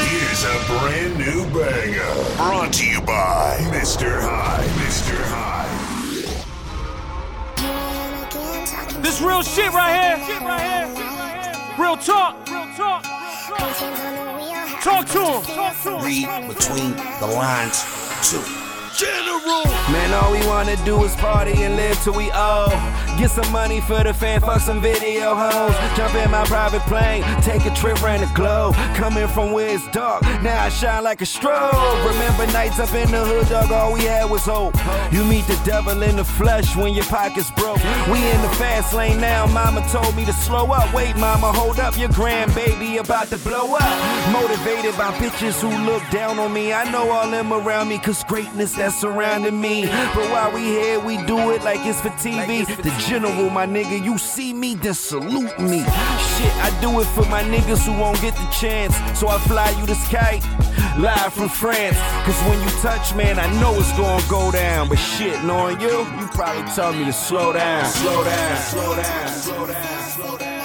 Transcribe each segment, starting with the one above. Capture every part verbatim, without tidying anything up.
Here's a brand new banger. Brought to you by Mister High. Mister High. This real shit right here. Shit right here. Real talk. Real talk. Talk to him. Talk to him. Read between the lines, too. General. Man, all we wanna do is party and live till we old. Get some money for the fan, fuck some video hoes. Jump in my private plane, take a trip around the globe. Coming from where it's dark, now I shine like a strobe. Remember nights up in the hood, dog, all we had was hope. You meet the devil in the flesh when your pockets broke. We in the fast lane now, mama told me to slow up. Wait, mama, hold up, your grandbaby about to blow up. Motivated by bitches who look down on me. I know all them around me, cause greatness that's surrounding me. But while we here, we do it like it's for T V. The general, my nigga, you see me, then salute me. Shit, I do it for my niggas who won't get the chance. So I fly you this kite, live from France. Cause when you touch, man, I know it's gonna go down. But shit, knowing you, you probably tell me to slow down. Slow down, slow down, slow down, slow down.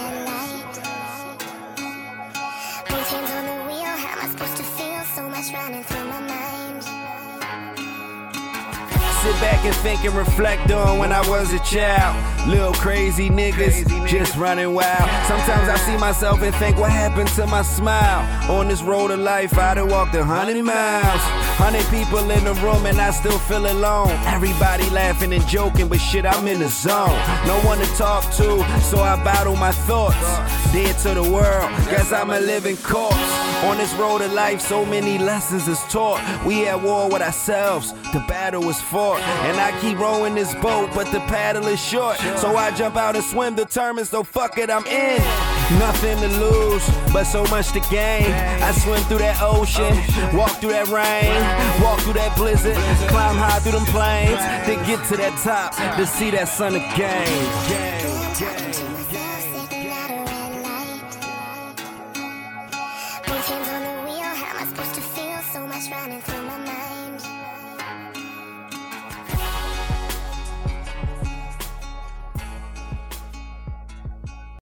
Sit back and think and reflect on when I was a child. Little crazy niggas just running wild. Sometimes I see myself and think, what happened to my smile? On this road of life, I done walked a hundred miles. Hundred people in the room and I still feel alone. Everybody laughing and joking, but shit, I'm in the zone. No one to talk to, so I battle my thoughts. Dead to the world, guess I'm a living corpse. On this road of life, so many lessons is taught. We at war with ourselves, the battle is fought. And I keep rowing this boat, but the paddle is short. So I jump out and swim, determined, so fuck it, I'm in. Nothing to lose, but so much to gain. I swim through that ocean, walk through that rain, walk through that blizzard, climb high through them plains, then get to that top to see that sun again.